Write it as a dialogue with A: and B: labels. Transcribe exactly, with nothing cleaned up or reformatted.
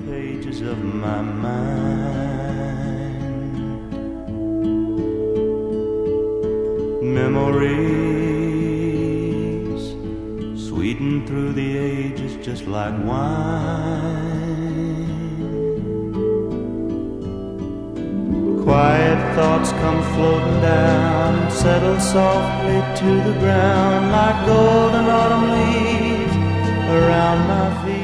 A: pages of my mind. Memories sweeten through the ages just like wine. Quiet thoughts come floating down and settle softly to the ground like golden autumn leaves around my feet.